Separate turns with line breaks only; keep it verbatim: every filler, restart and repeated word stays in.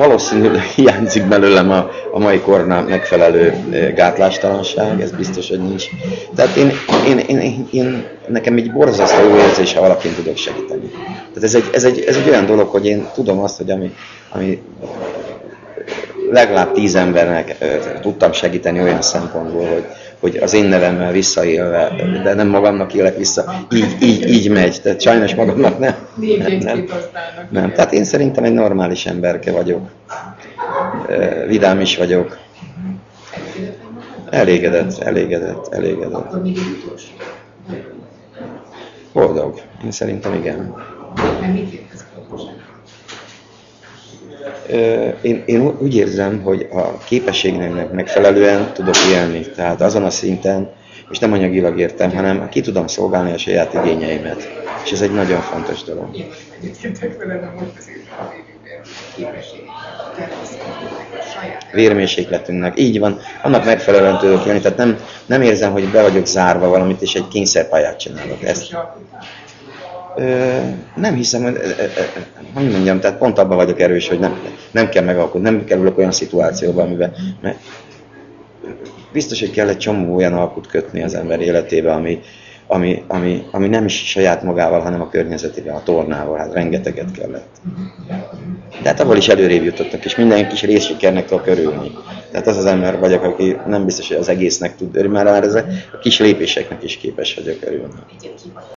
valószínűleg hiányzik belőlem a, a mai kornak megfelelő gátlástalanság, ez biztos, hogy nincs. Tehát én, én, én, én, én nekem egy borzasztó jó érzés, ha valakin tudok segíteni. Tehát ez egy, ez, egy, ez egy olyan dolog, hogy én tudom azt, hogy ami, ami legalább tíz embernek tudtam segíteni olyan szempontból, hogy, hogy az én nevemmel visszaélve, de nem magamnak élek vissza, így, így, így megy. Tehát sajnos magamnak nem. Nem, nem, nem. Tehát én szerintem egy normális emberke vagyok. Vidám is vagyok. Elégedett, elégedett, elégedett.
Akkor még egy utolsó.
Boldog. Én szerintem igen.
Mert mit értesz boldogságnak?
Én, én úgy érzem, hogy a képességnek megfelelően tudok élni. Tehát azon a szinten, és nem anyagilag értem, hanem ki tudom szolgálni a saját igényeimet. És ez egy nagyon fontos dolog.
Én most egyetértek vele, de most beszéltem a képességek, a saját.
Vérmérsékletünknek. Így van, annak megfelelően tudok élni. Tehát nem, nem érzem, hogy be vagyok zárva valamit, és egy kényszerpályát csinálok. Ezt, Ö, nem hiszem, hogy, hogy mondjam, tehát pont abban vagyok erős, hogy nem, nem kell megalkotni, nem kerülök olyan szituációba, amiben, mert biztos, hogy kell egy csomó olyan alkut kötni az ember életébe, ami, ami, ami, ami nem is saját magával, hanem a környezetével, a tornával, hát rengeteget kellett. De hát abból is előrébb jutottak, és minden kis részsikernek tudok örülni. Tehát az az ember vagyok, aki nem biztos, hogy az egésznek tud örülni, már ez a kis lépéseknek is képes vagyok örülni.